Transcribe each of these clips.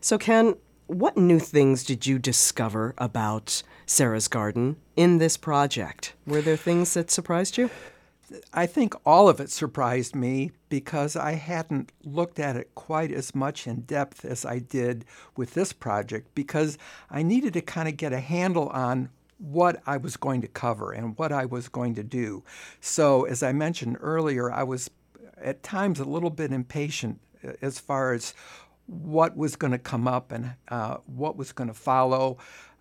So, Ken, what new things did you discover about Sarah's Garden in this project? Were there things that surprised you? I think all of it surprised me because I hadn't looked at it quite as much in depth as I did with this project because I needed to kind of get a handle on what I was going to cover and what I was going to do. So, as I mentioned earlier, I was at times a little bit impatient as far as what was going to come up and what was going to follow,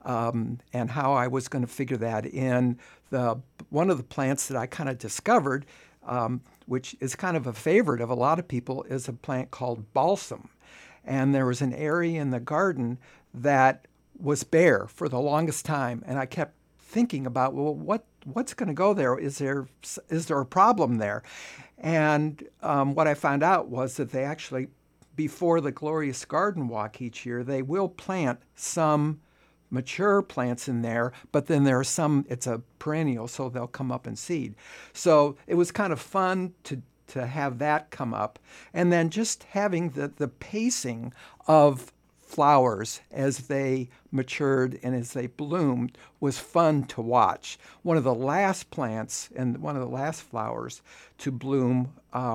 and how I was going to figure that in. One of the plants that I kind of discovered, which is kind of a favorite of a lot of people, is a plant called balsam. And there was an area in the garden that was bare for the longest time, and I kept thinking about, well, what's going to go there? Is there a problem there? And what I found out was that they actually, before the Glorious Garden Walk each year, they will plant some mature plants in there, but then there are some, it's a perennial, so they'll come up in seed. So it was kind of fun to have that come up. And then just having the pacing of flowers as they matured and as they bloomed was fun to watch. One of the last plants and one of the last flowers to bloom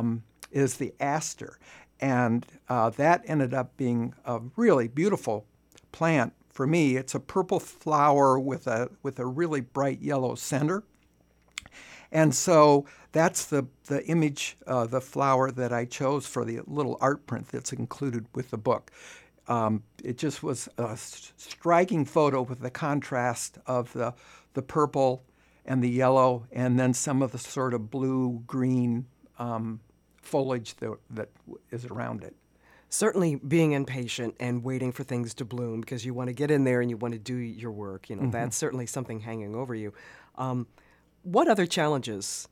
is the aster. And that ended up being a really beautiful plant. For me, it's a purple flower with a really bright yellow center. And so that's the image, the flower that I chose for the little art print that's included with the book. It just was a striking photo with the contrast of the purple and the yellow, and then some of the sort of blue-green foliage that is around it. Certainly being impatient and waiting for things to bloom because you want to get in there and you want to do your work, that's certainly something hanging over you. What other challenges